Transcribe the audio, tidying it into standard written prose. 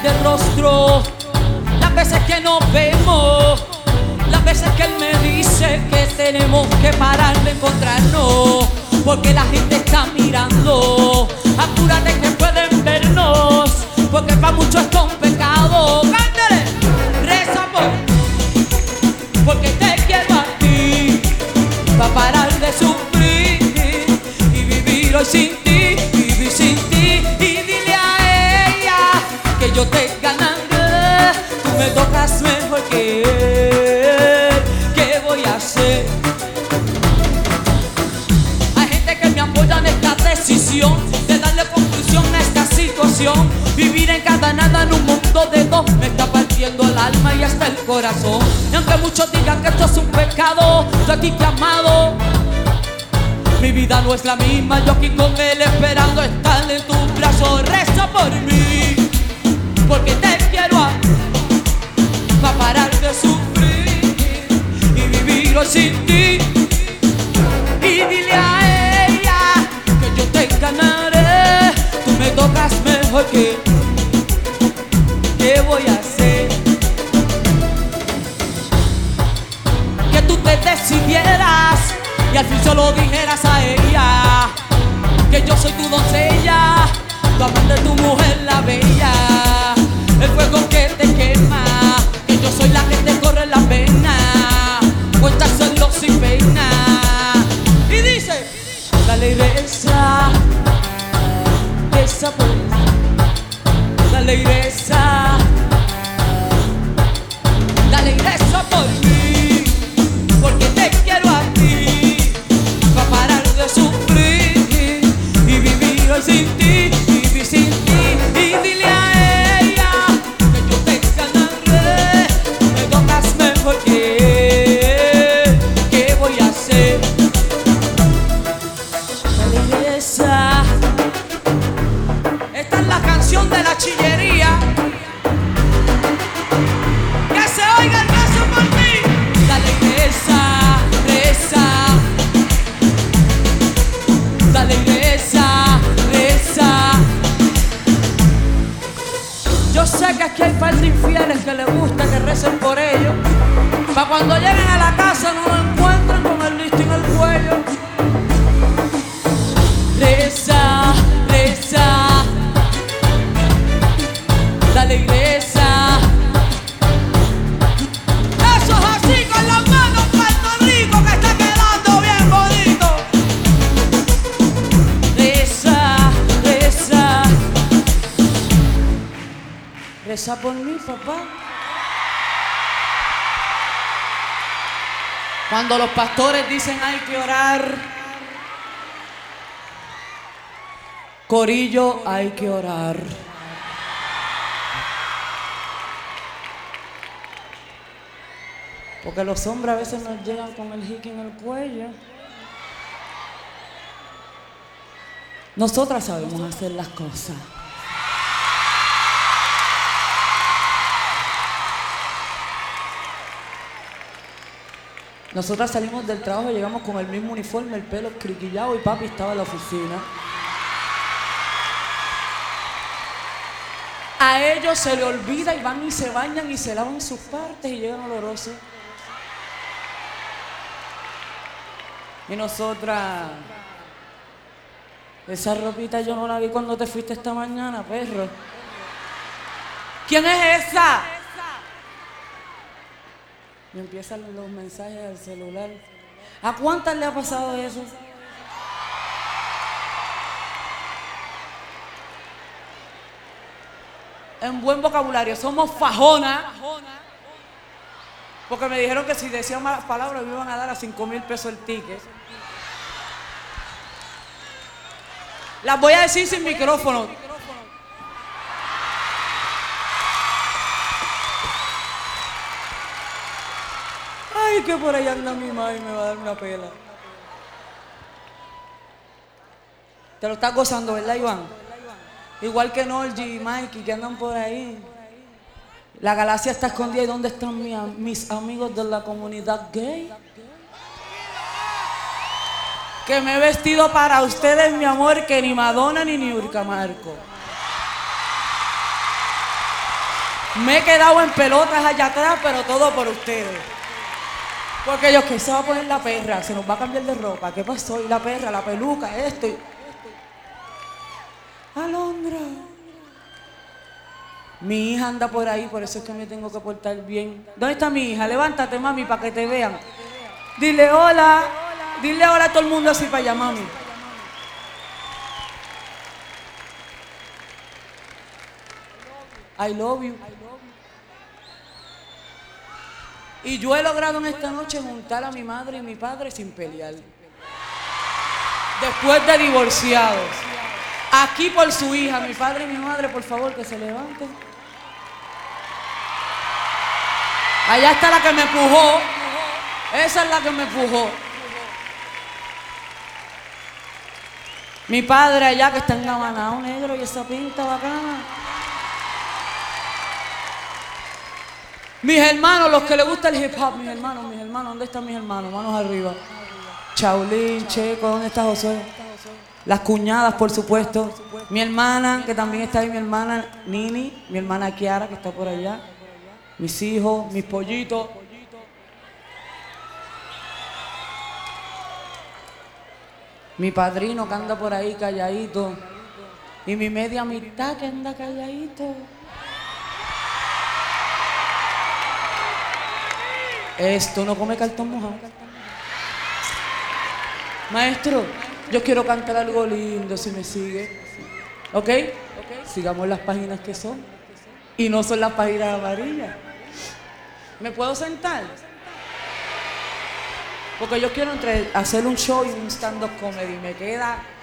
de rostro, las veces que nos vemos, las veces que él me dice que tenemos que parar de encontrarnos, porque la gente está mirando. Apúrate que pueden vernos, porque para muchos esto es un pecado. Cántale, reza porque te quiero a ti, para parar de sufrir y vivir hoy sin ti, vivir sin ti. Y dile a ella que yo te ganaré, tú me tocas mejor que él. ¿Qué voy a hacer? Hay gente que me apoya en esta decisión de darle conclusión a esta situación. Vivir encadenada en un mundo de dos me está partiendo el alma y hasta el corazón. Y aunque muchos digan que esto es un pecado, yo aquí te he amado. Mi vida no es la misma, yo aquí con él esperando estar en tus brazos. Reza por mí, porque te quiero a pa' parar de sufrir y vivir hoy sin ti. Y dile a ella que yo te ganaré, tú me tocas mejor que. ¿Qué voy a hacer? Que tú te decidieras y al fin solo dijeras a ella que yo soy tu doncella, tu amante, tu mujer la bella, el fuego que te quema, que yo soy la que te corre la pena, cuéntaselo sin pena. Y dice, dale y reza, reza pues, dale y reza, dale y reza por mí, porque te quiero a ti, pa' parar de sufrir y vivir hoy sin ti, vivir sin ti. Y dile a ella que yo te ganaré, me tocas mejor que él. ¿Qué voy a hacer? Dale y reza. Esta es la canción de la chillería. Que se oiga el beso por mí. Dale y reza, reza. Dale y reza, reza. Yo sé que aquí hay par de infieles que les gusta que recen por ellos, para cuando lleguen a la casa no lo encuentren con el listín en el cuello. Reza, reza. Dale y reza. Eso es así con las manos, Puerto Rico, que está quedando bien bonito. Reza, reza. Reza por mí, papá. Cuando los pastores dicen hay que orar, corillo, hay que orar. Porque los hombres a veces nos llegan con el jique en el cuello. Nosotras sabemos hacer las cosas. Nosotras salimos del trabajo y llegamos con el mismo uniforme, el pelo criquillado, y papi estaba en la oficina. A ellos se le olvida y van y se bañan y se lavan sus partes y llegan olorosos. Y nosotras, esa ropita yo no la vi cuando te fuiste esta mañana, perro. ¿Quién es esa? Me empiezan los mensajes del celular. ¿A cuántas le ha pasado eso? En buen vocabulario, somos fajonas. Porque me dijeron que si decía malas palabras me iban a dar a 5,000 pesos el ticket. Las voy a decir sin micrófono. Ay, que por ahí anda mi mamá y me va a dar una pela. Te lo estás gozando, ¿verdad, Iván? Igual que Norgi y Mikey, que andan por ahí. La galaxia está escondida. ¿Y dónde están mis amigos de la comunidad gay? Que me he vestido para ustedes, mi amor, que ni Madonna ni Niurka Marco. Me he quedado en pelotas allá atrás, pero todo por ustedes. Porque ellos, que se va a poner la perra, se nos va a cambiar de ropa. ¿Qué pasó? Y la perra, la peluca, esto. Alondra. Mi hija anda por ahí, por eso es que me tengo que portar bien. ¿Dónde está mi hija? Levántate, mami, para que te vean. Dile hola. Dile hola a todo el mundo así para allá, mami. I love you. Y yo he logrado en esta noche juntar a mi madre y mi padre sin pelear. Después de divorciados. Aquí por su hija, mi padre y mi madre, por favor, que se levanten. Allá está la que me empujó. Esa es la que me empujó. Mi padre allá que está engabanado negro y esa pinta bacana. Mis hermanos, los que les gusta el hip hop, mis hermanos, ¿dónde están mis hermanos? Manos arriba. Chaulín, Checo, ¿dónde está José? Las cuñadas, por supuesto. Mi hermana, que también está ahí, mi hermana Nini, mi hermana Kiara, que está por allá. Mis hijos, mis pollitos. Mi padrino que anda por ahí calladito. Y mi media mitad que anda calladito. Esto no come cartón mojado. Maestro, yo quiero cantar algo lindo si me sigue. ¿Ok? Sigamos las páginas que son. Y no son las páginas amarillas. ¿Me puedo sentar? Porque yo quiero hacer un show y un stand-up comedy. Me queda